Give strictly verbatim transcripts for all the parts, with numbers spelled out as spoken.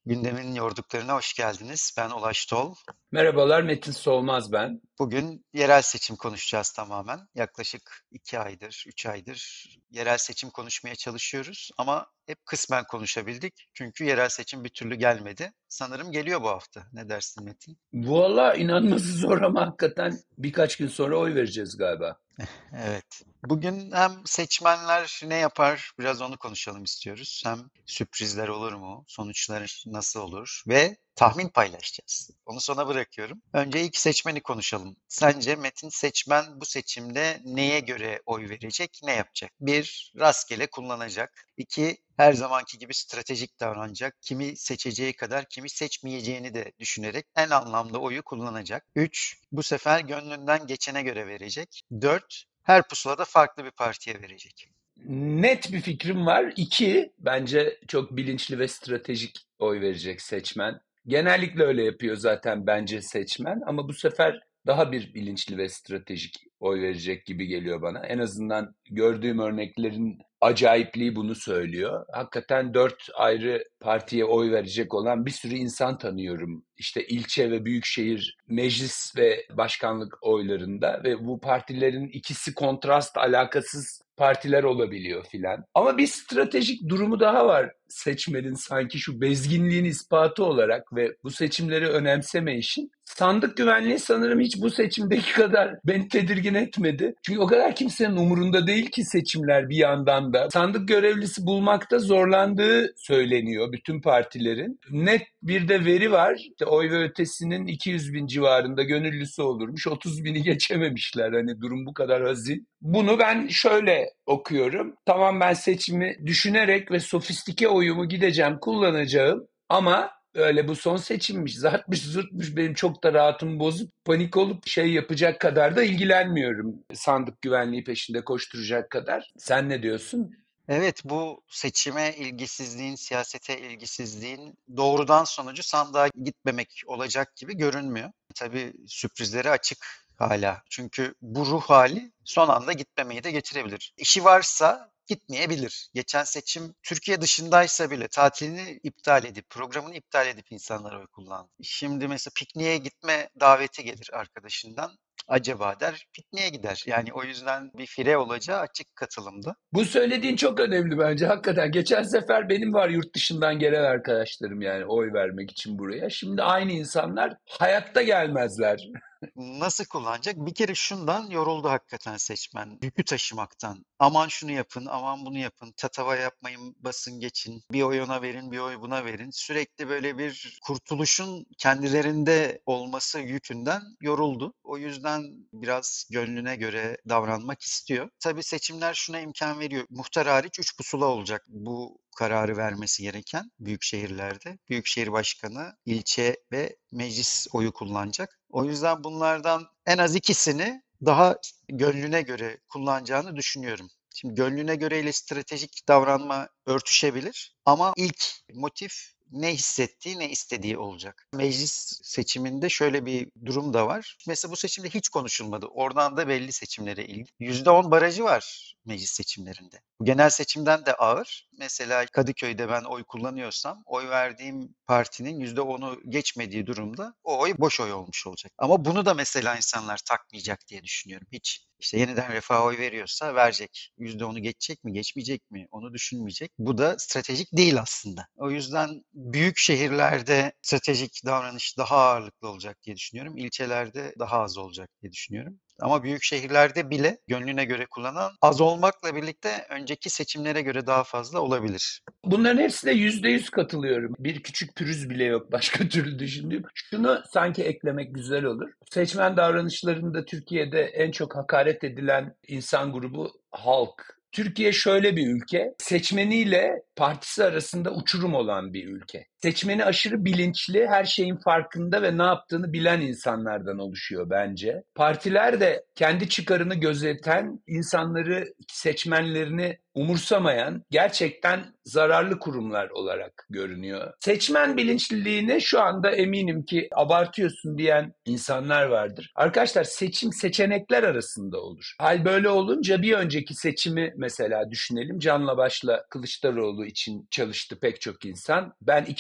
Gündemin yorduklarına hoş geldiniz. Ben Ulaş Tol. Merhabalar, Metin Solmaz ben. Bugün yerel seçim konuşacağız tamamen. Yaklaşık iki aydır, üç aydır yerel seçim konuşmaya çalışıyoruz ama hep kısmen konuşabildik. Çünkü yerel seçim bir türlü gelmedi. Sanırım geliyor bu hafta. Ne dersin Metin? Valla inanması zor ama hakikaten birkaç gün sonra oy vereceğiz galiba. Evet. Bugün hem seçmenler ne yapar biraz onu konuşalım istiyoruz. Hem sürprizler olur mu? Sonuçlar nasıl olur? Ve tahmin paylaşacağız. Onu sona bırakıyorum. Önce ilk seçmeni konuşalım. Sence Metin seçmen bu seçimde neye göre oy verecek, ne yapacak? Bir, rastgele kullanacak. İki, her zamanki gibi stratejik davranacak. Kimi seçeceği kadar kimi seçmeyeceğini de düşünerek en anlamda oyu kullanacak. Üç, bu sefer gönlünden geçene göre verecek. Dört, her pusulada farklı bir partiye verecek. Net bir fikrim var. İki, bence çok bilinçli ve stratejik oy verecek seçmen. Genellikle öyle yapıyor zaten bence seçmen ama bu sefer daha bir bilinçli ve stratejik oy verecek gibi geliyor bana. En azından gördüğüm örneklerin acayipliği bunu söylüyor. Hakikaten dört ayrı partiye oy verecek olan bir sürü insan tanıyorum. İşte ilçe ve büyükşehir meclis ve başkanlık oylarında ve bu partilerin ikisi kontrast alakasız partiler olabiliyor filan. Ama bir stratejik durumu daha var seçmenin sanki şu bezginliğin ispatı olarak ve bu seçimleri önemseme işin. Sandık güvenliği sanırım hiç bu seçimdeki kadar beni tedirgin etmedi. Çünkü o kadar kimsenin umurunda değil ki seçimler bir yandan da. Sandık görevlisi bulmakta zorlandığı söyleniyor bütün partilerin. Net bir de veri var. İşte oy ve ötesinin iki yüz bin civarında gönüllüsü olurmuş. otuz bini geçememişler. Hani durum bu kadar hazin. Bunu ben şöyle okuyorum. Tamam, ben seçimi düşünerek ve sofistike oyumu gideceğim, kullanacağım ama öyle bu son seçimmiş, zartmış zurtmuş benim çok da rahatımı bozup panik olup şey yapacak kadar da ilgilenmiyorum. Sandık güvenliği peşinde koşturacak kadar. Sen ne diyorsun? Evet, bu seçime ilgisizliğin, siyasete ilgisizliğin doğrudan sonucu sandığa gitmemek olacak gibi görünmüyor. Tabii sürprizleri açık hala. Çünkü bu ruh hali son anda gitmemeyi de getirebilir. İşi varsa gitmeyebilir. Geçen seçim Türkiye dışındaysa bile tatilini iptal edip, programını iptal edip insanlar oy kullandı. Şimdi mesela pikniğe gitme daveti gelir arkadaşından. Acaba der, pikniğe gider. Yani o yüzden bir fire olacağı açık katılımda. Bu söylediğin çok önemli bence hakikaten. Geçen sefer benim var yurt dışından gelen arkadaşlarım yani oy vermek için buraya. Şimdi aynı insanlar hayatta gelmezler. Nasıl kullanacak? Bir kere şundan yoruldu hakikaten seçmen. Yükü taşımaktan. Aman şunu yapın, aman bunu yapın. Tatava yapmayın, basın geçin. Bir oy ona verin, bir oy buna verin. Sürekli böyle bir kurtuluşun kendilerinde olması yükünden yoruldu. O yüzden biraz gönlüne göre davranmak istiyor. Tabii seçimler şuna imkan veriyor. Muhtar hariç üç pusula olacak bu kararı vermesi gereken büyük şehirlerde. Büyükşehir başkanı, ilçe ve meclis oyu kullanacak. O yüzden bunlardan en az ikisini daha gönlüne göre kullanacağını düşünüyorum. Şimdi gönlüne göre ile stratejik davranma örtüşebilir ama ilk motif ne hissettiği, ne istediği olacak. Meclis seçiminde şöyle bir durum da var. Mesela bu seçimde hiç konuşulmadı. Oradan da belli seçimlere ilgili. yüzde on barajı var meclis seçimlerinde. Bu genel seçimden de ağır. Mesela Kadıköy'de ben oy kullanıyorsam oy verdiğim partinin yüzde onu geçmediği durumda o oy boş oy olmuş olacak. Ama bunu da mesela insanlar takmayacak diye düşünüyorum. Hiç. İşte yeniden Refah'a oy veriyorsa verecek. yüzde onu geçecek mi, geçmeyecek mi onu düşünmeyecek. Bu da stratejik değil aslında. O yüzden büyük şehirlerde stratejik davranış daha ağırlıklı olacak diye düşünüyorum. İlçelerde daha az olacak diye düşünüyorum. Ama büyük şehirlerde bile gönlüne göre kullanan az olmakla birlikte önceki seçimlere göre daha fazla olabilir. Bunların hepsine yüzde yüz katılıyorum. Bir küçük pürüz bile yok başka türlü düşündüğüm. Şunu sanki eklemek güzel olur. Seçmen davranışlarında Türkiye'de en çok hakaret edilen insan grubu halk. Türkiye şöyle bir ülke, seçmeniyle partisi arasında uçurum olan bir ülke. Seçmeni aşırı bilinçli, her şeyin farkında ve ne yaptığını bilen insanlardan oluşuyor bence. Partiler de kendi çıkarını gözeten, insanları, seçmenlerini umursamayan, gerçekten zararlı kurumlar olarak görünüyor. Seçmen bilinçliliğini şu anda eminim ki abartıyorsun diyen insanlar vardır. Arkadaşlar, seçim seçenekler arasında olur. Hal böyle olunca bir önceki seçimi mesela düşünelim. Canla başla Kılıçdaroğlu için çalıştı pek çok insan. Ben iki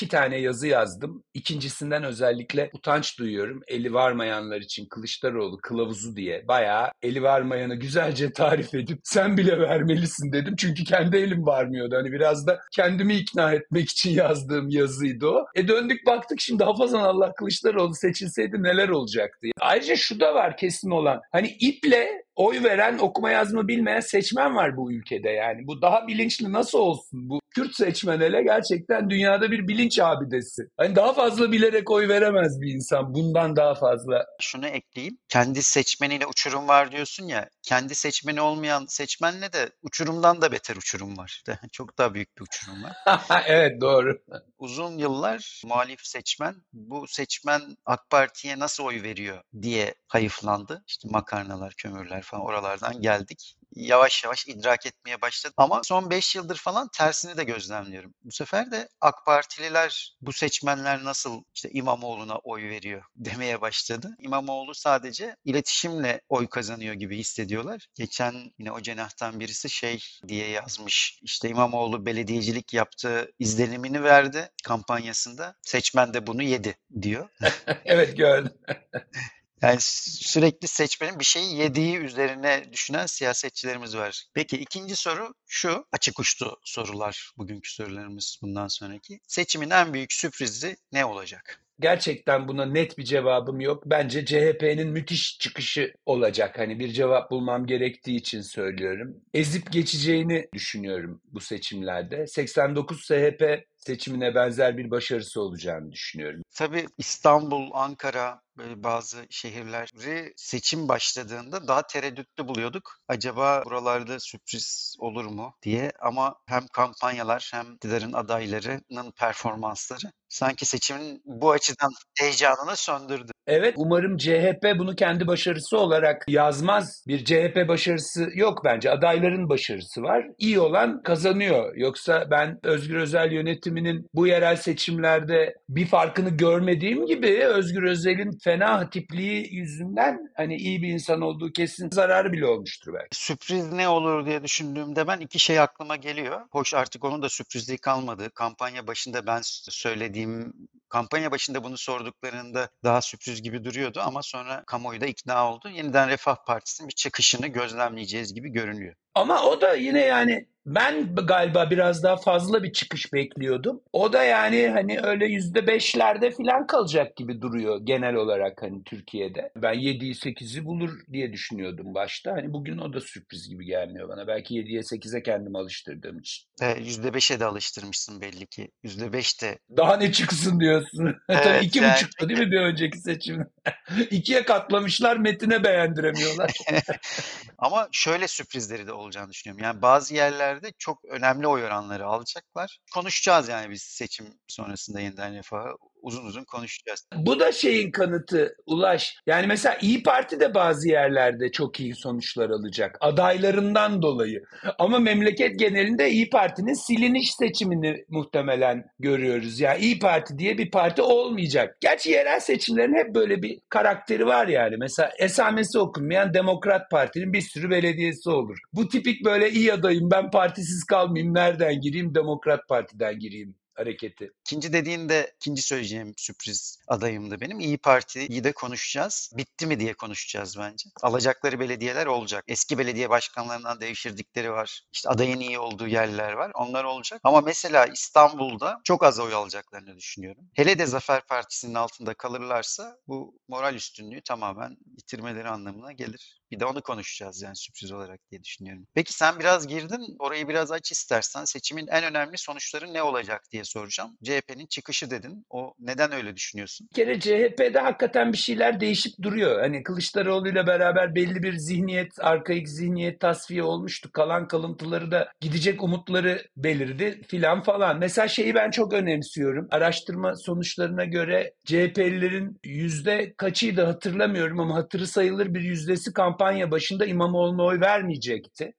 iki tane yazı yazdım. İkincisinden özellikle utanç duyuyorum. Eli varmayanlar için Kılıçdaroğlu kılavuzu diye bayağı eli varmayanı güzelce tarif edip sen bile vermelisin dedim. Çünkü kendi elim varmıyordu. Hani biraz da kendimi ikna etmek için yazdığım yazıydı o. E döndük baktık şimdi hafazan Allah Kılıçdaroğlu seçilseydi neler olacaktı. Ayrıca şu da var kesin olan. Hani iple oy veren, okuma yazma bilmeyen seçmen var bu ülkede yani. Bu daha bilinçli nasıl olsun? Bu Kürt seçmen hele gerçekten dünyada bir bilinç abidesi. Hani daha fazla bilerek oy veremez bir insan. Bundan daha fazla. Şunu ekleyeyim. Kendi seçmeniyle uçurum var diyorsun ya. Kendi seçmeni olmayan seçmenle de uçurumdan da beter uçurum var. Çok daha büyük bir uçurum var. Evet doğru. Uzun yıllar muhalif seçmen bu seçmen AK Parti'ye nasıl oy veriyor diye hayıflandı. İşte makarnalar, kömürler falan oralardan geldik. Yavaş yavaş idrak etmeye başladı. Ama son beş yıldır falan tersini de gözlemliyorum. Bu sefer de AK Partililer bu seçmenler nasıl işte İmamoğlu'na oy veriyor demeye başladı. İmamoğlu sadece iletişimle oy kazanıyor gibi hissediyorlar. Geçen yine o cenahtan birisi şey diye yazmış. İşte İmamoğlu belediyecilik yaptığı izlenimini verdi kampanyasında. Seçmen de bunu yedi diyor. Evet gördüm. Yani sürekli seçmenin bir şeyi yediği üzerine düşünen siyasetçilerimiz var. Peki ikinci soru şu. Açık uçlu sorular bugünkü sorularımız bundan sonraki. Seçimin en büyük sürprizi ne olacak? Gerçekten buna net bir cevabım yok. Bence C H P'nin müthiş çıkışı olacak. Hani bir cevap bulmam gerektiği için söylüyorum. Ezip geçeceğini düşünüyorum bu seçimlerde. seksen dokuz S H P seçimine benzer bir başarısı olacağını düşünüyorum. Tabii İstanbul, Ankara böyle bazı şehirleri seçim başladığında daha tereddütlü buluyorduk. Acaba buralarda sürpriz olur mu diye ama hem kampanyalar hem iktidarın adaylarının performansları sanki seçimin bu açıdan heyecanını söndürdü. Evet, umarım C H P bunu kendi başarısı olarak yazmaz. Bir C H P başarısı yok bence. Adayların başarısı var. İyi olan kazanıyor. Yoksa ben Özgür Özel yönetiminin bu yerel seçimlerde bir farkını görmediğim gibi Özgür Özel'in fena hatipliği yüzünden hani iyi bir insan olduğu kesin zararı bile olmuştur belki. Sürpriz ne olur diye düşündüğümde ben iki şey aklıma geliyor. Hoş artık onun da sürprizliği kalmadı. Kampanya başında ben söylediğim, kampanya başında bunu sorduklarında daha sürpriz gibi duruyordu ama sonra kamuoyu da ikna oldu. Yeniden Refah Partisi'nin bir çıkışını gözlemleyeceğiz gibi görünüyor. Ama o da yine yani ben galiba biraz daha fazla bir çıkış bekliyordum. O da yani hani öyle yüzde beşlerde falan kalacak gibi duruyor genel olarak hani Türkiye'de. Ben yediyi sekizi bulur diye düşünüyordum başta. Hani bugün o da sürpriz gibi gelmiyor bana. Belki yediye sekize kendimi alıştırdığım için. E, yüzde beşe de alıştırmışsın belli ki. yüzde beş de. Daha ne çıksın diyorsun. Tabii Evet iki yani buçuktu değil mi bir önceki seçim? İkiye katlamışlar, Metin'e beğendiremiyorlar. ama şöyle sürprizleri de olacağını düşünüyorum. Yani bazı yerlerde çok önemli oy oranları alacaklar. Konuşacağız yani biz seçim sonrasında yeniden Refah'ı uzun uzun konuşacağız. Bu da şeyin kanıtı Ulaş. Yani mesela İyi Parti de bazı yerlerde çok iyi sonuçlar alacak. Adaylarından dolayı. Ama memleket genelinde İyi Parti'nin siliniş seçimini muhtemelen görüyoruz. Yani İyi Parti diye bir parti olmayacak. Gerçi yerel seçimlerin hep böyle bir karakteri var yani. Mesela esamesi okunmayan Demokrat Parti'nin bir sürü belediyesi olur. Bu tipik böyle iyi adayım ben partisiz kalmayayım nereden gireyim Demokrat Parti'den gireyim hareketi. İkinci dediğin de ikinci söyleyeceğim sürpriz adayımdı benim. İyi Parti'yi de konuşacağız. Bitti mi diye konuşacağız bence. Alacakları belediyeler olacak. Eski belediye başkanlarından devşirdikleri var. İşte adayın iyi olduğu yerler var. Onlar olacak. Ama mesela İstanbul'da çok az oy alacaklarını düşünüyorum. Hele de Zafer Partisi'nin altında kalırlarsa bu moral üstünlüğü tamamen yitirmeleri anlamına gelir. Bir de onu konuşacağız yani sürpriz olarak diye düşünüyorum. Peki sen biraz girdin. Orayı biraz aç istersen. Seçimin en önemli sonuçları ne olacak diye soracağım. C H P'nin çıkışı dedin. O neden öyle düşünüyorsun? Bir kere C H P'de hakikaten bir şeyler değişip duruyor. Hani Kılıçdaroğlu ile beraber belli bir zihniyet, arkaik zihniyet tasfiye olmuştu. Kalan kalıntıları da gidecek umutları belirdi filan falan. Mesela şeyi ben çok önemsiyorum. Araştırma sonuçlarına göre C H P'lilerin yüzde kaçıydı hatırlamıyorum ama hatırı sayılır bir yüzdesi kampanya başında İmamoğlu'na oy vermeyecekti.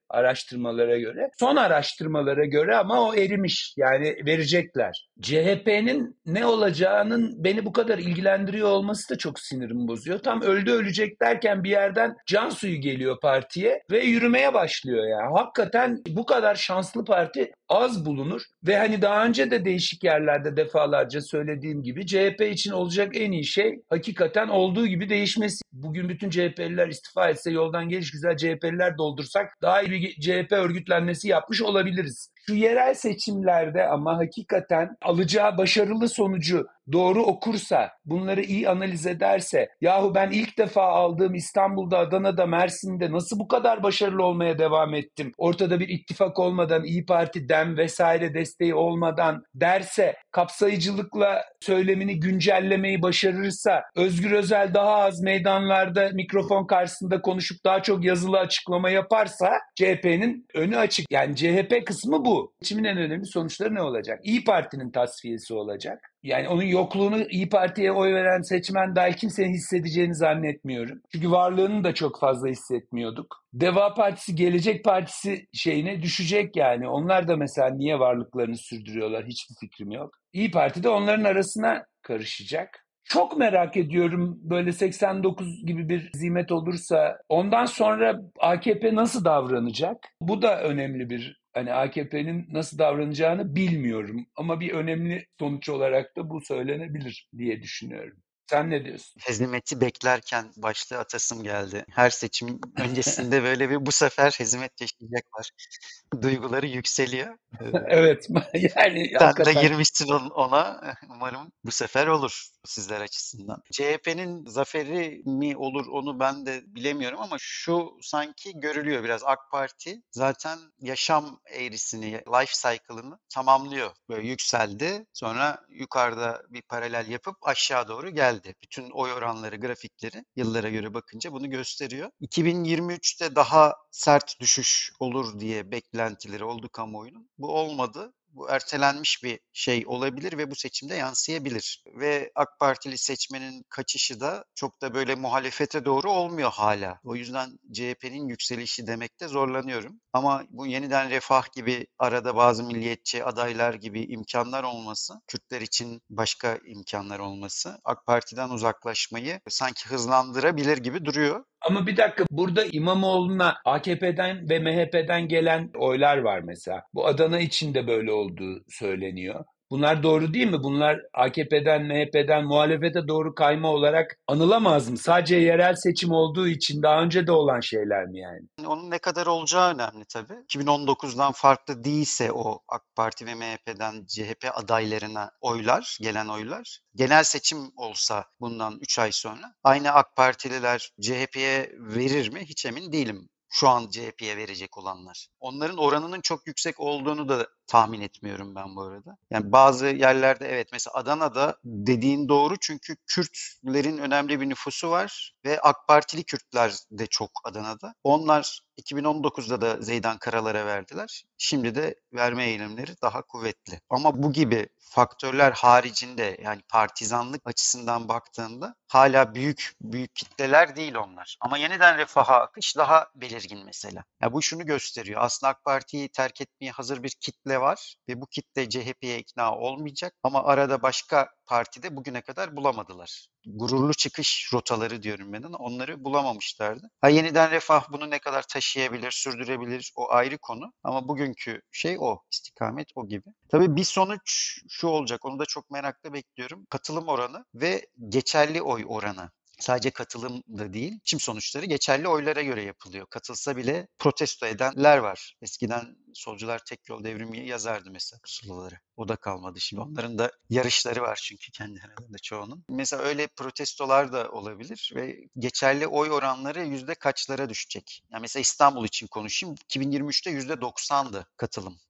araştırmalara göre. Son araştırmalara göre ama o erimiş. Yani verecekler. C H P'nin ne olacağının beni bu kadar ilgilendiriyor olması da çok sinirimi bozuyor. Tam öldü ölecek derken bir yerden can suyu geliyor partiye ve yürümeye başlıyor yani. Hakikaten bu kadar şanslı parti az bulunur ve hani daha önce de değişik yerlerde defalarca söylediğim gibi C H P için olacak en iyi şey hakikaten olduğu gibi değişmesi. Bugün bütün C H P'liler istifa etse yoldan geliş güzel C H P'liler doldursak daha iyi bir C H P örgütlenmesi yapmış olabiliriz. Şu yerel seçimlerde ama hakikaten alacağı başarılı sonucu doğru okursa, bunları iyi analiz ederse, yahu ben ilk defa aldığım İstanbul'da, Adana'da, Mersin'de nasıl bu kadar başarılı olmaya devam ettim? Ortada bir ittifak olmadan, İYİ Parti, DEM vesaire desteği olmadan derse, kapsayıcılıkla söylemini güncellemeyi başarırsa, Özgür Özel daha az meydanlarda mikrofon karşısında konuşup daha çok yazılı açıklama yaparsa C H P'nin önü açık. Yani C H P kısmı bu. Seçimin en önemli sonuçları ne olacak? İYİ Parti'nin tasfiyesi olacak. Yani onun yokluğunu İYİ Parti'ye oy veren seçmen dahil kimsenin hissedeceğini zannetmiyorum. Çünkü varlığını da çok fazla hissetmiyorduk. Deva Partisi, Gelecek Partisi şeyine düşecek yani. Onlar da mesela niye varlıklarını sürdürüyorlar hiçbir fikrim yok. İYİ Parti de onların arasına karışacak. Çok merak ediyorum böyle seksen dokuz gibi bir zimet olursa ondan sonra A K P nasıl davranacak? Bu da önemli bir hani A K P'nin nasıl davranacağını bilmiyorum ama bir önemli sonuç olarak da bu söylenebilir diye düşünüyorum. Sen ne diyorsun? Hezimeti beklerken başlığı atasım geldi. Her seçim öncesinde böyle bir bu sefer hezimet yaşayacaklar. Duyguları yükseliyor. Ee, Evet, yani Sen de hakikaten. girmişsin on- ona. Umarım bu sefer olur sizler açısından. C H P'nin zaferi mi olur onu ben de bilemiyorum ama şu sanki görülüyor biraz. AK Parti zaten yaşam eğrisini, life cycle'ını tamamlıyor. Böyle yükseldi. Sonra yukarıda bir paralel yapıp aşağı doğru geldi. Bütün oy oranları, grafikleri yıllara göre bakınca bunu gösteriyor. iki bin yirmi üçte daha sert düşüş olur diye beklentileri oldu kamuoyunun. Bu olmadı. Bu ertelenmiş bir şey olabilir ve bu seçimde yansıyabilir. Ve AK Partili seçmenin kaçışı da çok da böyle muhalefete doğru olmuyor hala. O yüzden C H P'nin yükselişi demekte zorlanıyorum. Ama bu yeniden Refah gibi arada bazı milliyetçi adaylar gibi imkanlar olması, Kürtler için başka imkanlar olması AK Parti'den uzaklaşmayı sanki hızlandırabilir gibi duruyor. Ama bir dakika burada İmamoğlu'na A K P'den ve M H P'den gelen oylar var mesela. Bu Adana için de böyle olduğu söyleniyor. Bunlar doğru değil mi? Bunlar A K P'den, M H P'den muhalefete doğru kayma olarak anılamaz mı? Sadece yerel seçim olduğu için daha önce de olan şeyler mi yani? Onun ne kadar olacağı önemli tabii. iki bin on dokuzdan farklı değilse o AK Parti ve M H P'den C H P adaylarına oylar, gelen oylar. Genel seçim olsa bundan üç ay sonra aynı AK Partililer C H P'ye verir mi hiç emin değilim. Şu an C H P'ye verecek olanlar. Onların oranının çok yüksek olduğunu da tahmin etmiyorum ben bu arada. Yani bazı yerlerde evet mesela Adana'da dediğin doğru çünkü Kürtlerin önemli bir nüfusu var ve AK Partili Kürtler de çok Adana'da. Onlar iki bin on dokuzda da Zeydan Karalar'a verdiler. Şimdi de verme eğilimleri daha kuvvetli. Ama bu gibi faktörler haricinde yani partizanlık açısından baktığında hala büyük büyük kitleler değil onlar. Ama yeniden refaha akış daha belirgin mesela. Ya bu şunu gösteriyor. Aslında AK Parti'yi terk etmeye hazır bir kitle var ve bu kitle C H P'ye ikna olmayacak ama arada başka partide bugüne kadar bulamadılar. Gururlu çıkış rotaları diyorum ben ona. Onları bulamamışlardı. Ha yeniden refah bunu ne kadar taşıyabilir, sürdürebilir o ayrı konu. Ama bugünkü şey o. İstikamet o gibi. Tabii bir sonuç şu olacak. Onu da çok merakla bekliyorum. Katılım oranı ve geçerli oy oranı. Sadece katılım da değil, seçim sonuçları geçerli oylara göre yapılıyor. Katılsa bile protesto edenler var. Eskiden solcular tek yol devrimi yazardı mesela pusulaları. O da kalmadı şimdi. Onların da yarışları var çünkü kendi aralarında çoğunun. Mesela öyle protestolar da olabilir ve geçerli oy oranları yüzde kaçlara düşecek? Yani mesela İstanbul için konuşayım. iki bin yirmi üçte yüzde doksandı katılım.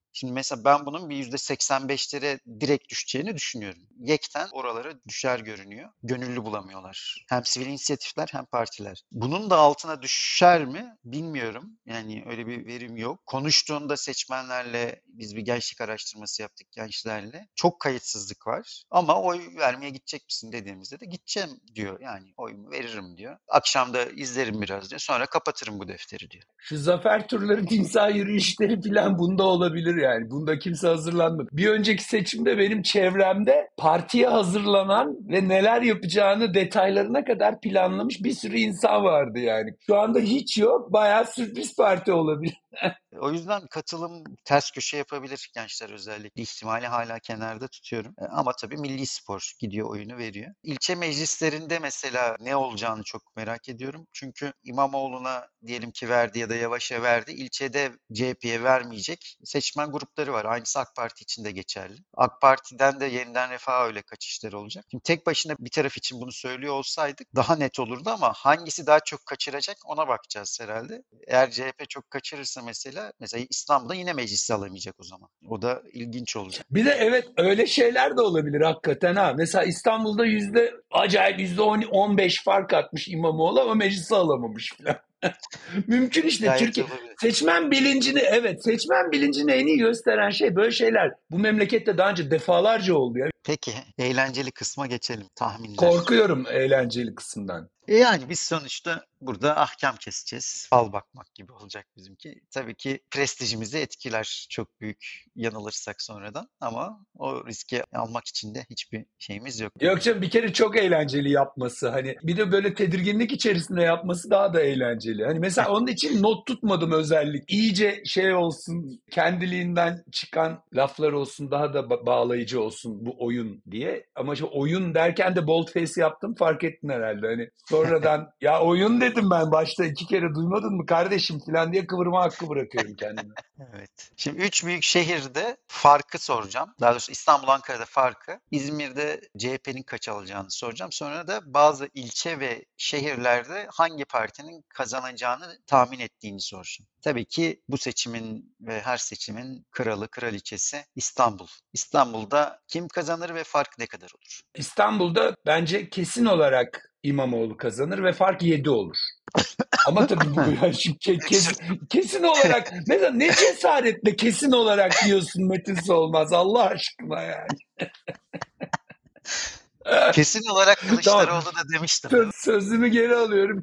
Şimdi mesela ben bunun bir yüzde seksen beşlere direkt düşeceğini düşünüyorum. Yekten oralara düşer görünüyor. Gönüllü bulamıyorlar. Hem sivil inisiyatifler hem partiler. Bunun da altına düşer mi bilmiyorum. Yani öyle bir verim yok. Konuştuğunda seçmenlerle biz bir gençlik araştırması yaptık gençlerle. Çok kayıtsızlık var. Ama oy vermeye gidecek misin dediğimizde de gideceğim diyor. Yani oyumu veririm diyor. Akşam da izlerim biraz diyor. Sonra kapatırım bu defteri diyor. Şu zafer turları, timsah yürüyüşleri falan bunda olabilir yani. Bunda kimse hazırlanmadı. Bir önceki seçimde benim çevremde partiye hazırlanan ve neler yapacağını detaylarına kadar planlamış bir sürü insan vardı yani. Şu anda hiç yok. Bayağı sürpriz parti olabilir. O yüzden katılım ters köşe yapabilir gençler özellikle. İhtimali hala kenarda tutuyorum. E, Ama tabii milli spor gidiyor oyunu veriyor. İlçe meclislerinde mesela ne olacağını çok merak ediyorum. Çünkü İmamoğlu'na diyelim ki verdi ya da Yavaş'a verdi. İlçede C H P'ye vermeyecek seçmen grupları var. Aynısı AK Parti için de geçerli. AK Parti'den de yeniden Refah'a öyle kaçışları olacak. Şimdi tek başına bir taraf için bunu söylüyor olsaydık daha net olurdu ama hangisi daha çok kaçıracak ona bakacağız herhalde. Eğer C H P çok kaçırırsa mesela, mesela İstanbul'da yine meclisi alamayacak o zaman. O da ilginç olacak. Bir de evet öyle şeyler de olabilir hakikaten ha. Mesela İstanbul'da yüzde acayip yüzde on, on beş fark atmış İmamoğlu ama meclisi alamamış falan. Mümkün işte Gayet Türkiye. olabilir. Seçmen bilincini evet seçmen bilincini en iyi gösteren şey böyle şeyler. Bu memlekette daha önce defalarca oldu ya. Peki, eğlenceli kısma geçelim. Tahminler. Korkuyorum eğlenceli kısımdan. E yani biz sonuçta burada ahkam keseceğiz. Fal bakmak gibi olacak bizimki. Tabii ki prestijimizi etkiler çok büyük yanılırsak sonradan ama o riski almak için de hiçbir şeyimiz yok. Yok canım bir kere çok eğlenceli yapması hani bir de böyle tedirginlik içerisinde yapması daha da eğlenceli. Hani mesela onun için not tutmadım özellik. İyice şey olsun kendiliğinden çıkan laflar olsun daha da ba- bağlayıcı olsun bu oyun diye. Ama şu oyun derken de bold face yaptım fark ettin herhalde. Hani sonradan ya oyun dedim ben başta iki kere duymadın mı kardeşim falan diye kıvırma hakkı bırakıyorum kendime. Evet. Şimdi üç büyük şehirde farkı soracağım. Daha doğrusu İstanbul, Ankara'da farkı. İzmir'de C H P'nin kaç alacağını soracağım. Sonra da bazı ilçe ve şehirlerde hangi partinin kazanacağını tahmin ettiğini soracağım. Tabii ki bu seçimin ve her seçimin kralı, kraliçesi İstanbul. İstanbul'da kim kazanır ve fark ne kadar olur? İstanbul'da bence kesin olarak İmamoğlu kazanır ve fark yedi olur. Ama tabii bu yani şimdi ke- kes- kesin olarak mesela ne cesaretle kesin olarak diyorsun Metin Solmaz Allah aşkına yani. Kesin olarak Tamam Kılıçdaroğlu da demiştim söz- ben. sözümü geri alıyorum.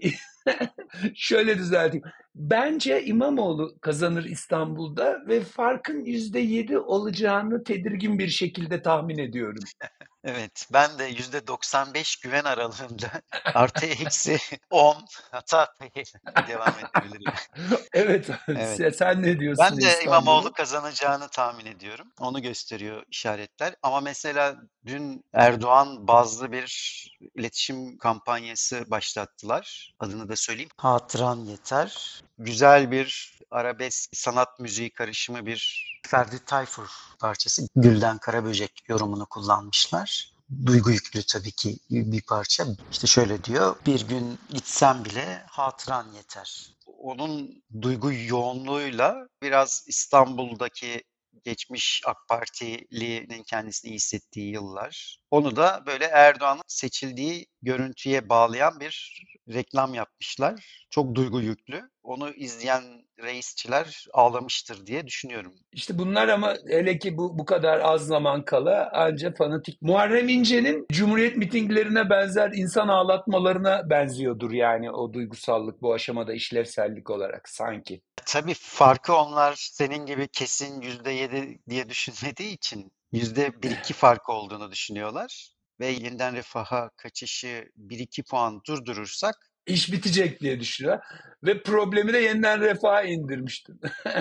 Şöyle düzelteyim. Bence İmamoğlu kazanır İstanbul'da ve farkın yüzde yedi olacağını tedirgin bir şekilde tahmin ediyorum. Evet, ben de yüzde doksan beş güven aralığında artı eksi on hata payı devam edebilirim. Evet Evet. sen ne diyorsun Ben de İmamoğlu İstanbul'u? kazanacağını tahmin ediyorum. Onu gösteriyor işaretler. Ama mesela dün Erdoğan bazlı bir iletişim kampanyası başlattılar. Adını da söyleyeyim. Hatıran yeter. Güzel bir arabesk sanat müziği karışımı bir Ferdi Tayfur parçası. Gülden Karaböcek yorumunu kullanmışlar. Duygu yüklü tabii ki bir parça. İşte şöyle diyor. Bir gün gitsem bile hatıran yeter. Onun duygu yoğunluğuyla biraz İstanbul'daki geçmiş AK Partili'nin kendisini iyi hissettiği yıllar. Onu da böyle Erdoğan'ın seçildiği görüntüye bağlayan bir reklam yapmışlar. Çok duygu yüklü. Onu izleyen reisçiler ağlamıştır diye düşünüyorum. İşte bunlar ama hele ki bu bu kadar az zaman kala anca fanatik. Muharrem İnce'nin Cumhuriyet mitinglerine benzer insan ağlatmalarına benziyordur yani o duygusallık bu aşamada işlevsellik olarak sanki. Tabii farkı onlar senin gibi kesin yüzde yedi diye düşünmediği için yüzde bir iki fark olduğunu düşünüyorlar. Ve yeniden refaha kaçışı bir iki puan durdurursak İş bitecek diye düşünüyor. Ve problemi de yeniden refaha indirmiştin.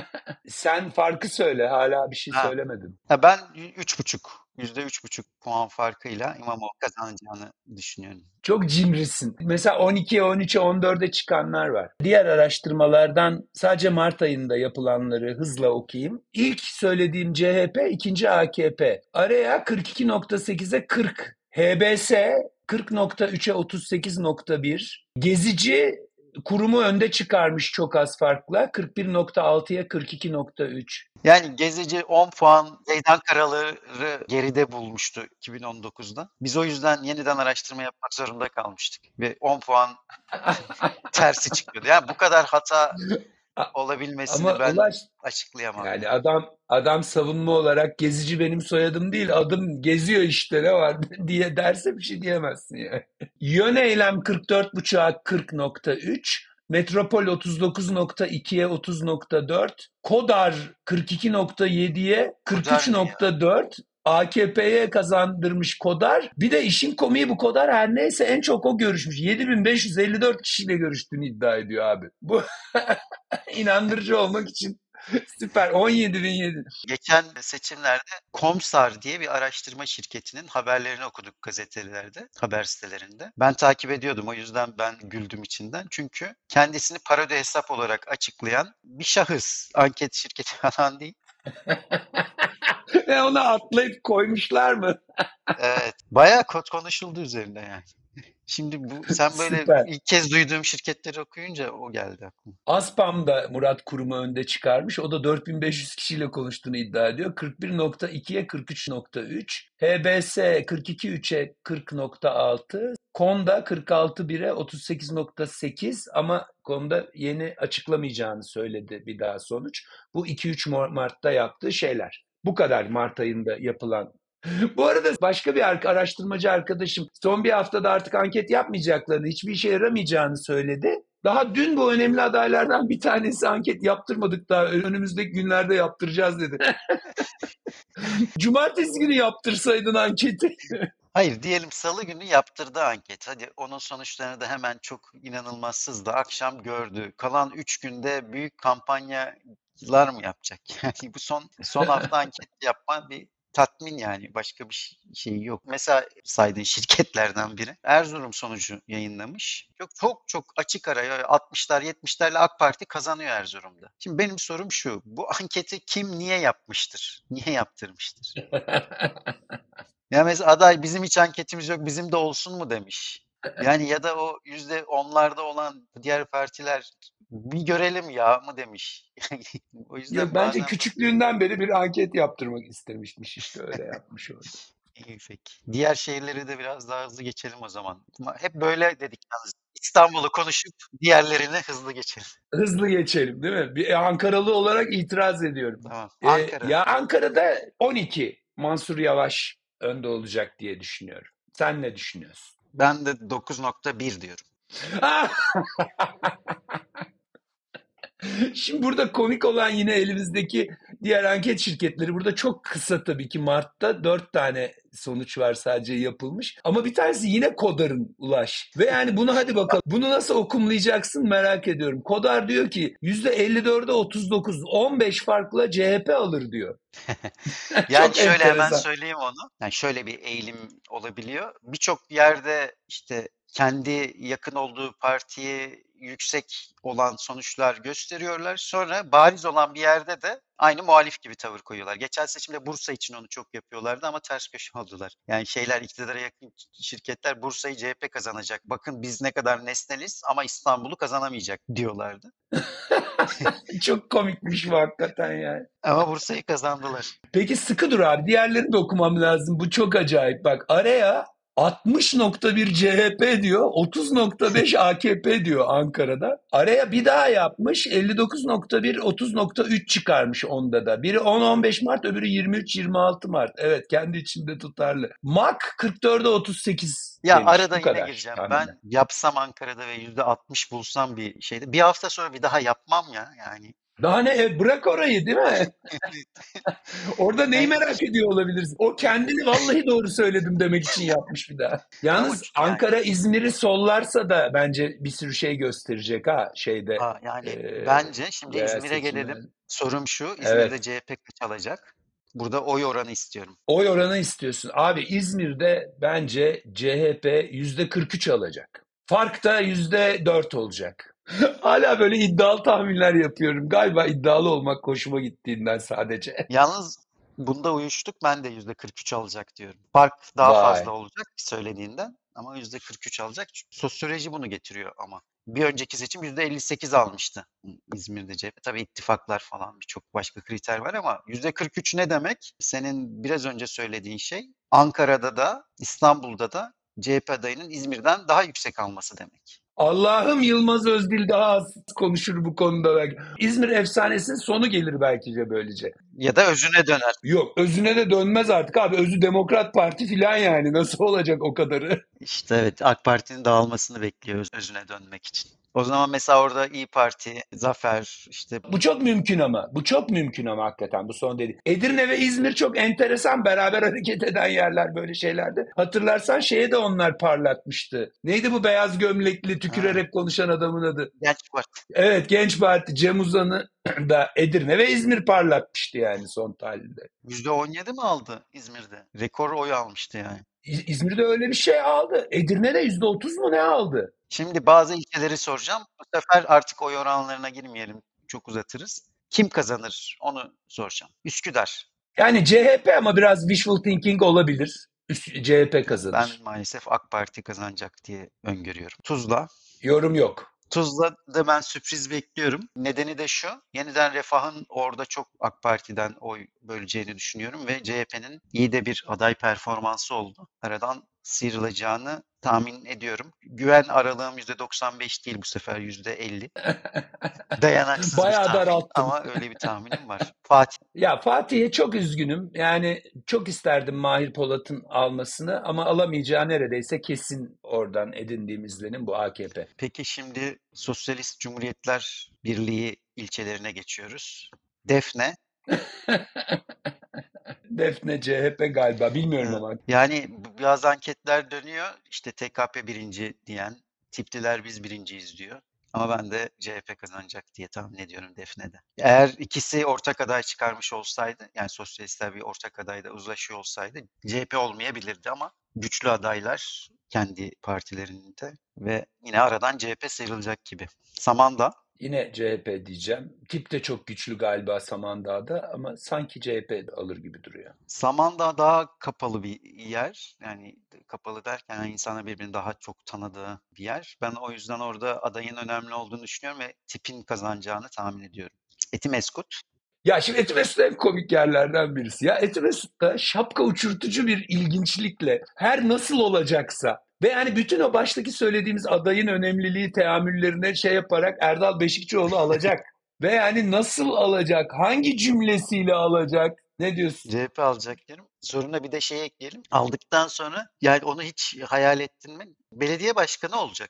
Sen farkı söyle hala bir şey ha, söylemedin. ha ben üç buçuk yüzde üç buçuk puan farkıyla İmamoğlu kazanacağını düşünüyorum. Çok cimrisin. Mesela on ikiye, on üçe, on dörde çıkanlar var. Diğer araştırmalardan sadece Mart ayında yapılanları hızla okuyayım. İlk söylediğim C H P, ikinci A K P. Araya kırk iki nokta sekize kırk. H B S kırk nokta üçe otuz sekiz nokta bir. Gezici Kurumu önde çıkarmış çok az farkla. kırk bir nokta altıya kırk iki nokta üç. Yani Gezici on puan Meydan Karaları geride bulmuştu iki bin on dokuzda. Biz o yüzden yeniden araştırma yapmak zorunda kalmıştık. Ve on puan tersi çıkıyordu. Yani bu kadar hata olabilmesini Ama ben Ulaş, açıklayamam yani yani. adam adam savunma olarak Gezici benim soyadım değil, adım geziyor işte, ne var diye derse bir şey diyemezsin yani. Yön eylem kırk dört buçuğa kırk nokta üç, Metropol otuz dokuz nokta ikiye otuz nokta dört, Kodar kırk iki nokta yediye Kodar ne ya? kırk üç nokta dört. A K P'ye kazandırmış Kodar. Bir de işin komiği, bu Kodar her neyse en çok o görüşmüş. yedi bin beş yüz elli dört kişiyle görüştüğünü iddia ediyor abi. Bu inandırıcı olmak için süper. on yedi bin yedi. Geçen seçimlerde Komsar diye bir araştırma şirketinin haberlerini okuduk gazetelerde, haber sitelerinde. Ben takip ediyordum, o yüzden ben güldüm içinden. Çünkü kendisini parodi hesap olarak açıklayan bir şahıs. Anket şirketi falan değil. Ve ona atlayıp koymuşlar mı? Evet, bayağı kod konuşuldu üzerinde yani. Şimdi bu sen böyle Süper. ilk kez duyduğum şirketleri okuyunca o geldi aklıma. Aspam da Murat Kurum'u önde çıkarmış. O da dört bin beş yüz kişiyle konuştuğunu iddia ediyor. kırk bir nokta ikiye kırk üç nokta üç. H B S kırk iki nokta üçe kırk nokta altı. Konda kırk altı bire otuz sekiz nokta sekiz, ama Konda yeni açıklamayacağını söyledi bir daha sonuç. Bu iki üç Mart'ta yaptığı şeyler. Bu kadar Mart ayında yapılan. Bu arada başka bir araştırmacı arkadaşım son bir haftada artık anket yapmayacaklarını, hiçbir işe yaramayacağını söyledi. Daha dün bu önemli adaylardan bir tanesi anket yaptırmadık, daha önümüzdeki günlerde yaptıracağız dedi. Cumartesi günü yaptırsaydın anketi. Hayır, diyelim salı günü yaptırdı anket. Hadi onun sonuçlarını da hemen çok inanılmaz sızdı. Akşam gördü. Kalan üç günde büyük kampanyalar mı yapacak? Yani bu son son hafta anket yapma bir tatmin yani. Başka bir şey, şey yok. Mesela saydığın şirketlerden biri Erzurum sonucu yayınlamış. Çok çok çok açık ara altmışlar yetmişlerle AK Parti kazanıyor Erzurum'da. Şimdi benim sorum şu. Bu anketi kim niye yapmıştır? Niye yaptırmıştır? Ya mesela aday bizim hiç anketimiz yok bizim de olsun mu demiş. Yani ya da o yüzde onlarda olan diğer partiler bir görelim ya mı demiş. O Yok, yüzden bence bazen küçüklüğünden beri bir anket yaptırmak istemişmiş, işte öyle yapmış orada. iyi peki. Diğer şehirleri de biraz daha hızlı geçelim o zaman. Ama hep böyle dedik yalnız. İstanbul'u konuşup diğerlerini hızlı geçelim. Hızlı geçelim değil mi? Bir Ankaralı olarak itiraz ediyorum. Tamam. Ee, Ankara. ya Ankara'da on iki Mansur Yavaş önde olacak diye düşünüyorum. Sen ne düşünüyorsun? Ben de dokuz nokta bir diyorum. Şimdi burada komik olan yine elimizdeki diğer anket şirketleri. Burada çok kısa, tabii ki Mart'ta dört tane sonuç var sadece yapılmış. Ama bir tanesi yine Kodar'ın, Ulaş. Ve yani bunu hadi bakalım. Bunu nasıl okumlayacaksın merak ediyorum. Kodar diyor ki yüzde elli dörde otuz dokuz, on beş farkla C H P alır diyor. Yani Çok şöyle hemen enteresan. söyleyeyim onu. Yani şöyle bir eğilim olabiliyor. Birçok yerde işte kendi yakın olduğu partiye yüksek olan sonuçlar gösteriyorlar. Sonra bariz olan bir yerde de aynı muhalif gibi tavır koyuyorlar. Geçen seçimde Bursa için onu çok yapıyorlardı ama ters köşe oldular. Yani şeyler iktidara yakın şirketler Bursa'yı C H P kazanacak. Bakın biz ne kadar nesneliz ama İstanbul'u kazanamayacak diyorlardı. Çok komikmiş bu hakikaten yani. Ama Bursa'yı kazandılar. Peki sıkı dur abi. Diğerlerini de okumam lazım. Bu çok acayip. Bak, araya altmış nokta bir C H P diyor, otuz nokta beş A K P diyor Ankara'da. Araya bir daha yapmış, elli dokuz nokta bir, otuz nokta üç çıkarmış onda da. Biri on on beş Mart, öbürü yirmi üç yirmi altı Mart. Evet, kendi içinde tutarlı. M A K kırk dörde otuz sekiz Ya demiş. arada Bu yine kadar gireceğim. tahminler. Ben yapsam Ankara'da ve yüzde altmış bulsam bir şeyde. Bir hafta sonra bir daha yapmam ya yani. Daha ne? E, bırak orayı değil mi? Orada neyi Yani merak ediyor olabilirsin? O kendini vallahi doğru söyledim demek için yapmış bir daha. ama Yalnız yani Ankara İzmir'i sollarsa da bence bir sürü şey gösterecek ha şeyde, a, yani eee bence şimdi yerel İzmir'e seçimler. gelelim. Sorum şu, İzmir'de Evet. C H P kaç alacak? Burada oy oranı istiyorum. Oy oranı istiyorsun. Abi İzmir'de bence C H P yüzde kırk üç alacak. Fark da yüzde dört olacak. Hala böyle iddialı tahminler yapıyorum. Galiba iddialı olmak hoşuma gittiğinden sadece. Yalnız bunda uyuştuk. Ben de yüzde kırk üç alacak diyorum. Fark daha fazla Vay. olacak söylediğinden ama yüzde kırk üç alacak. Sosyoloji bunu getiriyor ama. Bir önceki seçim yüzde elli sekiz almıştı İzmir'de C H P. Tabii ittifaklar falan birçok başka kriter var ama yüzde kırk üç ne demek? Senin biraz önce söylediğin şey Ankara'da da İstanbul'da da C H P adayının İzmir'den daha yüksek alması demek. Allah'ım Yılmaz Özdil daha az konuşur bu konuda belki. İzmir efsanesinin sonu gelir belki de böylece. Ya da özüne döner. Yok, özüne de dönmez artık abi. Özü Demokrat Parti filan yani. Nasıl olacak o kadarı? İşte evet, AK Parti'nin dağılmasını bekliyor öz- özüne dönmek için. O zaman mesela orada İyi Parti, Zafer, işte Bu çok mümkün ama. Bu çok mümkün ama hakikaten bu son dedi. Edirne ve İzmir çok enteresan beraber hareket eden yerler böyle şeylerde. Hatırlarsan şeye de onlar parlatmıştı. Neydi bu beyaz gömlekli ha, tükürerek konuşan adamın adı? Genç Parti Evet, Genç Parti Cem Uzan'ı da Edirne ve İzmir parlatmıştı yani son tahlilde. yüzde on yedi mi aldı İzmir'de? Rekor oy almıştı yani. İz- İzmir'de öyle bir şey aldı. Edirne'de yüzde otuz mu ne aldı? Şimdi bazı ilçeleri soracağım. Bu sefer artık oy oranlarına girmeyelim. Çok uzatırız. Kim kazanır? Onu soracağım. Üsküdar. Yani C H P ama biraz wishful thinking olabilir. Üst- C H P Ben kazanır. maalesef AK Parti kazanacak diye öngörüyorum. Tuzla. Yorum yok. Tuzla'da ben sürpriz bekliyorum. Nedeni de şu. Yeniden Refah'ın orada çok AK Parti'den oy böleceğini düşünüyorum ve C H P'nin iyi de bir aday performansı oldu. Aradan sıyrılacağını tahmin ediyorum. Güven aralığım yüzde doksan beş değil, bu sefer yüzde elli. Dayanaksız bir Bayağı tahmin daralttın. ama öyle bir tahminim var. Fatih. Ya Fatih'e çok üzgünüm. Yani çok isterdim Mahir Polat'ın almasını ama alamayacağı neredeyse kesin oradan edindiğim izlenim bu A K P. Peki şimdi Sosyalist Cumhuriyetler Birliği ilçelerine geçiyoruz. Defne. Defne C H P galiba bilmiyorum Evet. ama. Yani bu- bazı anketler dönüyor. İşte T K P birinci diyen, tipliler biz birinciyiz diyor. Ama ben de C H P kazanacak diye tahmin ediyorum Defne'de. Eğer ikisi ortak aday çıkarmış olsaydı, yani sosyalistler bir ortak adayda uzlaşıyor olsaydı C H P olmayabilirdi ama güçlü adaylar kendi partilerinde ve yine aradan C H P sıyrılacak gibi. Samandağ. Yine C H P diyeceğim. Tip de çok güçlü galiba Samandağ'da ama sanki C H P alır gibi duruyor. Samandağ daha kapalı bir yer. Yani kapalı derken yani insanlar birbirini daha çok tanıdığı bir yer. Ben o yüzden orada adayın önemli olduğunu düşünüyorum ve tipin kazanacağını tahmin ediyorum. Etimeskut. Ya şimdi Etimesgut en komik yerlerden birisi. Ya Etimesgut'ta şapka uçurtucu bir ilginçlikle her nasıl olacaksa ve yani bütün o baştaki söylediğimiz adayın önemliliği teamüllerine şey yaparak Erdal Beşikçioğlu alacak. Ve yani nasıl alacak? Hangi cümlesiyle alacak? Ne diyorsun? C H P alacak diyorum. Soruna bir de şey ekleyelim. Aldıktan sonra yani onu hiç hayal ettin mi? Belediye başkanı olacak.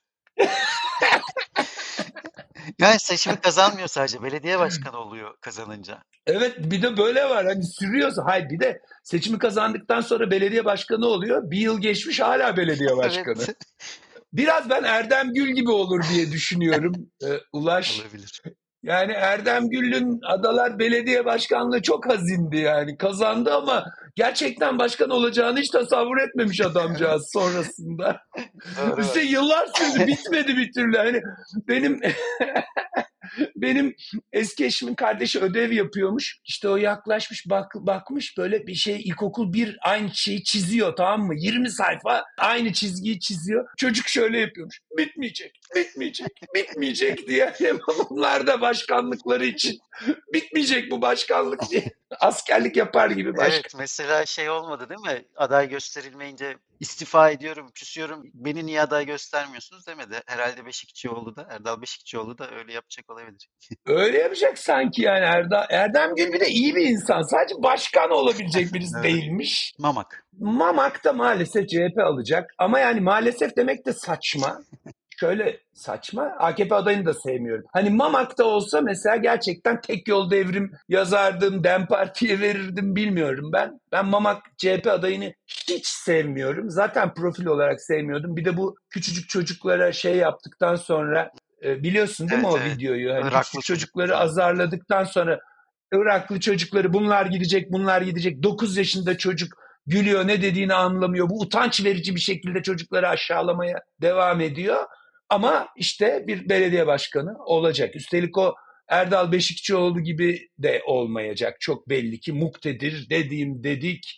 Yani seçimi kazanmıyor sadece. Belediye başkanı oluyor kazanınca. Evet bir de böyle var hani sürüyorsa. Hayır bir de seçimi kazandıktan sonra belediye başkanı oluyor. Bir yıl geçmiş hala belediye başkanı. Evet. Biraz ben Erdem Gül gibi olur diye düşünüyorum. Ee, Ulaş. Olabilir. Yani Erdem Gül'ün Adalar Belediye Başkanlığı çok hazindi yani. Kazandı ama gerçekten başkan olacağını hiç tasavvur etmemiş adamcağız sonrasında. Doğru bak. Üstelik yıllar sürdü bitmedi bir türlü. Hani benim benim eski eşimin kardeşi ödev yapıyormuş. İşte o yaklaşmış bak, bakmış böyle bir şey ilkokul bir aynı şeyi çiziyor tamam mı? yirmi sayfa aynı çizgiyi çiziyor. Çocuk şöyle yapıyormuş. Bitmeyecek, bitmeyecek, bitmeyecek diye. Bunlar da başkanlıkları için bitmeyecek bu başkanlık diye. Askerlik yapar gibi başkan. Evet, mesela şey olmadı değil mi? Aday gösterilmeyince istifa ediyorum, küsüyorum. Beni niye aday göstermiyorsunuz demedi. Herhalde Beşikçioğlu da, Erdal Beşikçioğlu da öyle yapacak olabilir. Öyle yapacak sanki yani Erdem, Erdem Gül bir de iyi bir insan. Sadece başkan olabilecek birisi Evet. değilmiş. Mamak. Mamak da maalesef C H P alacak. Ama yani maalesef demek de saçma. Şöyle saçma. A K P adayını da sevmiyorum. Hani Mamak'ta olsa mesela gerçekten tek yol devrim yazardım. Dem Parti'ye verirdim bilmiyorum ben. Ben Mamak C H P adayını hiç sevmiyorum. Zaten profil olarak sevmiyordum. Bir de bu küçücük çocuklara şey yaptıktan sonra e, biliyorsun değil mi Evet, o evet. videoyu? Hani Iraklı küçücük çocukları çocuklar. azarladıktan sonra Iraklı çocukları bunlar gidecek bunlar gidecek. dokuz yaşında çocuk gülüyor ne dediğini anlamıyor. Bu utanç verici bir şekilde çocukları aşağılamaya devam ediyor. Ama işte bir belediye başkanı olacak. Üstelik o Erdal Beşikçioğlu gibi de olmayacak. Çok belli ki muktedir dediğim dedik.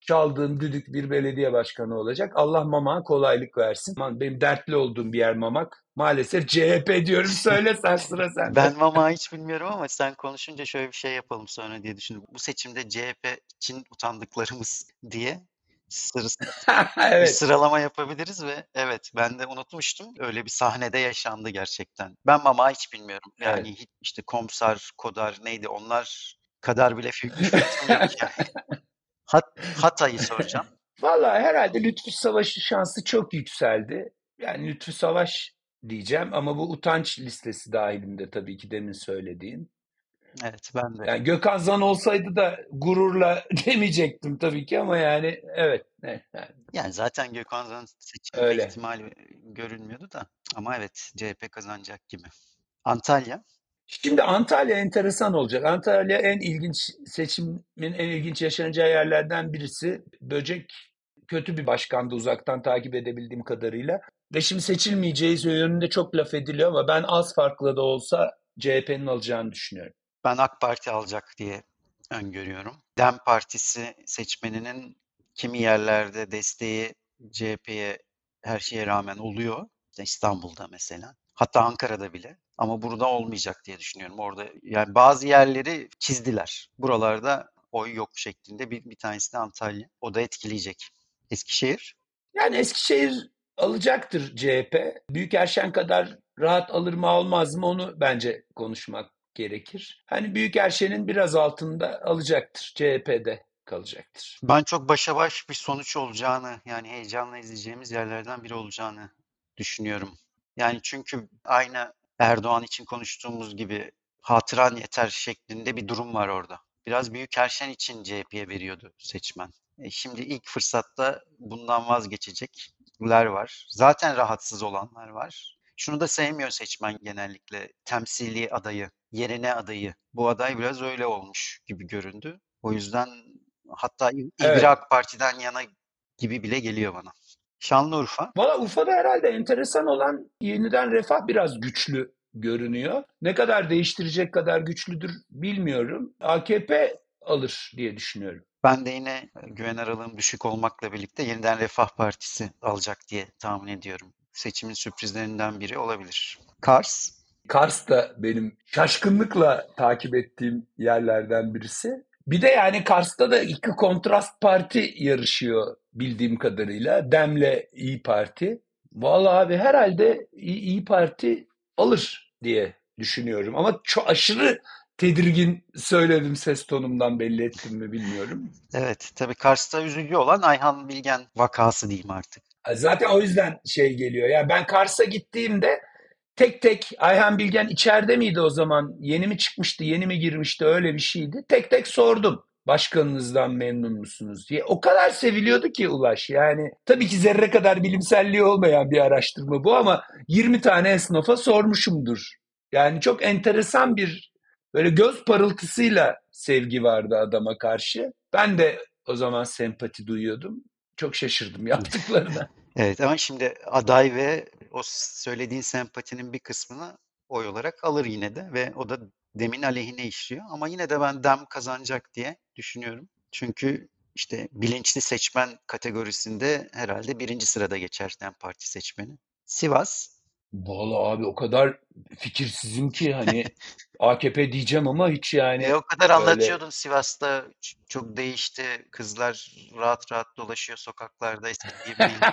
çaldığım düdük bir belediye başkanı olacak. Allah Mamak'a kolaylık versin. Aman benim dertli olduğum bir yer Mamak. Maalesef C H P diyorum. Söyle sen, sıra sende. Ben Mama hiç bilmiyorum ama sen konuşunca şöyle bir şey yapalım sonra diye düşündüm. Bu seçimde C H P için utandıklarımız diye sır, bir Evet. sıralama yapabiliriz ve evet ben de unutmuştum. Öyle bir sahnede yaşandı gerçekten. Ben Mama hiç bilmiyorum. Yani Evet. hiç, işte Komsar, Kodar neydi onlar kadar bile fi- bir fikrim yok yani. Hat, Hatay'ı soracağım. Vallahi herhalde Lütfü Savaş'ın şansı çok yükseldi. Yani Lütfü Savaş diyeceğim ama bu utanç listesi dahilinde tabii ki demin söylediğin. Evet ben de. Yani Gökhan Zan olsaydı da gururla demeyecektim tabii ki ama yani evet. Evet, yani Yani zaten Gökhan Zan'ın seçilme öyle. ihtimali görünmüyordu da. Ama evet C H P kazanacak gibi. Antalya. Şimdi Antalya enteresan olacak. Antalya en ilginç seçimin en ilginç yaşanacağı yerlerden birisi. Böcek kötü bir başkandı uzaktan takip edebildiğim kadarıyla. Ve şimdi seçilmeyeceği yönünde çok laf ediliyor ama ben az farklı da olsa C H P'nin alacağını düşünüyorum. Ben AK Parti alacak diye öngörüyorum. Dem Partisi seçmeninin kimi yerlerde desteği C H P'ye her şeye rağmen oluyor. İşte İstanbul'da mesela. Hatta Ankara'da bile. Ama burada olmayacak diye düşünüyorum. Orada yani bazı yerleri çizdiler. Buralarda oy yok şeklinde bir, bir tanesi de Antalya. O da etkileyecek. Eskişehir. Yani Eskişehir alacaktır C H P. Büyükerşen kadar rahat alır mı almaz mı onu bence konuşmak gerekir. Hani Büyükerşen'in biraz altında alacaktır. C H P'de kalacaktır. Ben çok başa baş bir sonuç olacağını, yani heyecanla izleyeceğimiz yerlerden biri olacağını düşünüyorum. Yani çünkü aynı Erdoğan için konuştuğumuz gibi hatıran yeter şeklinde bir durum var orada. Biraz Büyükerşen için C H P'ye veriyordu seçmen. E şimdi ilk fırsatta bundan vazgeçecekler var. Zaten rahatsız olanlar var. Şunu da sevmiyor seçmen genellikle. Temsili adayı, yerine adayı. Bu aday biraz öyle olmuş gibi göründü. O yüzden hatta İ- İBİ Evet. AK Parti'den yana gibi bile geliyor bana. Şanlıurfa. Valla Urfa'da herhalde enteresan olan yeniden Refah biraz güçlü görünüyor. Ne kadar değiştirecek kadar güçlüdür bilmiyorum. A K P alır diye düşünüyorum. Ben de yine güven aralığım düşük olmakla birlikte yeniden Refah Partisi alacak diye tahmin ediyorum. Seçimin sürprizlerinden biri olabilir. Kars. Kars da benim şaşkınlıkla takip ettiğim yerlerden birisi. Bir de yani Kars'ta da iki kontrast parti yarışıyor bildiğim kadarıyla. Dem'le İyi Parti. Vallahi abi herhalde İyi, İyi Parti alır diye düşünüyorum. Ama çok aşırı tedirgin söyledim, ses tonumdan belli ettim mi bilmiyorum. Evet, tabii Kars'ta üzücü olan Ayhan Bilgen vakası diyeyim artık. Zaten o yüzden şey geliyor. Yani ben Kars'a gittiğimde tek tek Ayhan Bilgen içeride miydi o zaman? Yeni mi çıkmıştı, yeni mi girmişti öyle bir şeydi. Tek tek sordum. Başkanınızdan memnun musunuz diye. O kadar seviliyordu ki Ulaş. Yani tabii ki zerre kadar bilimselliği olmayan bir araştırma bu ama yirmi tane esnafa sormuşumdur. Yani çok enteresan bir böyle göz parıltısıyla sevgi vardı adama karşı. Ben de o zaman sempati duyuyordum. Çok şaşırdım yaptıklarına. Evet ama şimdi aday ve o söylediğin sempatinin bir kısmını oy olarak alır yine de ve o da Dem'in aleyhine işliyor. Ama yine de ben Dem kazanacak diye düşünüyorum. Çünkü işte bilinçli seçmen kategorisinde herhalde birinci sırada geçer Dem Parti seçmeni. Sivas. Vallahi abi o kadar fikirsizim ki hani A K P diyeceğim ama hiç E, yani o kadar böyle anlatıyordun Sivas'ta ç- çok değişti. Kızlar rahat rahat dolaşıyor sokaklarda eskisi gibi değil.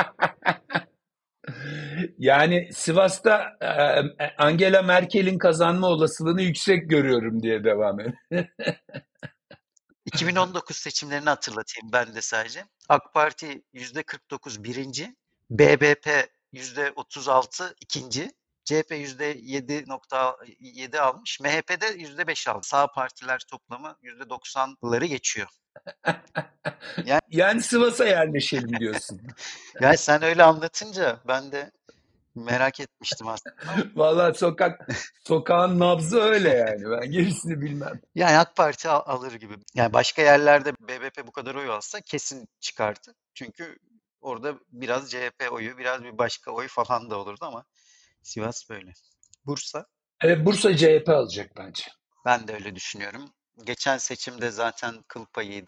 yani Sivas'ta e, Angela Merkel'in kazanma olasılığını yüksek görüyorum diye devam ediyor. iki bin on dokuz seçimlerini hatırlatayım ben de sadece. AK Parti yüzde kırk dokuz birinci, B B P yüzde otuz altı ikinci, C H P yüzde yedi nokta yedi almış, M H P de yüzde beş aldı. Sağ partiler toplamı yüzde doksanları geçiyor. Yani, Yani Sivas'a yerleşelim diyorsun. yani sen öyle anlatınca ben de merak etmiştim aslında. Vallahi sokak sokağın nabzı öyle yani. Ben gerisini bilmem. Yani AK Parti al- alır gibi. Yani başka yerlerde B B P bu kadar oy alsa kesin çıkardı. Çünkü orada biraz C H P oyu, biraz bir başka oy falan da olurdu ama Sivas böyle. Bursa, Evet, Bursa C H P alacak bence. ben de öyle düşünüyorum. Geçen seçimde zaten kıl payıydı.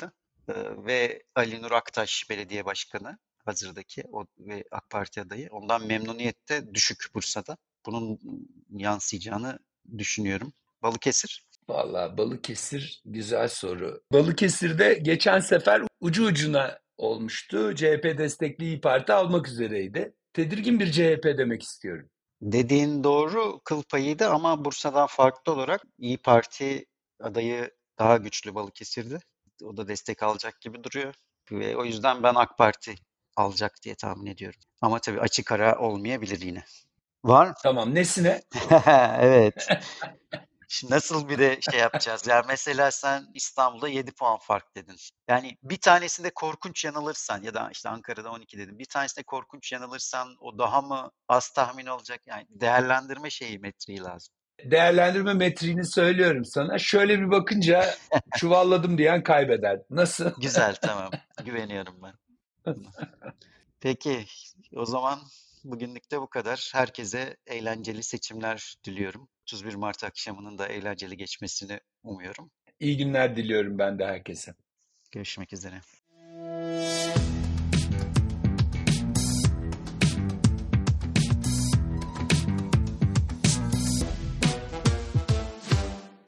Ee, ve Ali Nur Aktaş belediye başkanı hazırdaki o ve AK Parti adayı. Ondan memnuniyet de düşük Bursa'da. Bunun yansıyacağını düşünüyorum. Balıkesir. Vallahi Balıkesir güzel soru. Balıkesir'de geçen sefer ucu ucuna olmuştu. C H P destekli İYİ Parti almak üzereydi. Tedirgin bir C H P demek istiyorum. Dediğin doğru, kıl payıydı ama Bursa'dan farklı olarak İyi Parti adayı daha güçlü Balıkesir'de. O da destek alacak gibi duruyor. Ve o yüzden ben AK Parti alacak diye tahmin ediyorum. Ama tabii açık ara olmayabilir yine. Var mı? Tamam, nesine? Evet. Şimdi nasıl bir de şey yapacağız? Yani mesela sen İstanbul'da yedi puan fark dedin. Yani bir tanesinde korkunç yanılırsan ya da işte Ankara'da on iki dedin. Bir tanesinde korkunç yanılırsan o daha mı az tahmin olacak? Yani değerlendirme şeyi metriği lazım. Değerlendirme metriğini söylüyorum sana. Şöyle bir bakınca çuvalladım diyen kaybeder. Nasıl? Güzel, tamam. Güveniyorum ben. Peki, o zaman bugünlük de bu kadar. Herkese eğlenceli seçimler diliyorum. otuz bir Mart akşamının da eğlenceli geçmesini umuyorum. İyi günler diliyorum ben de herkese. Görüşmek üzere.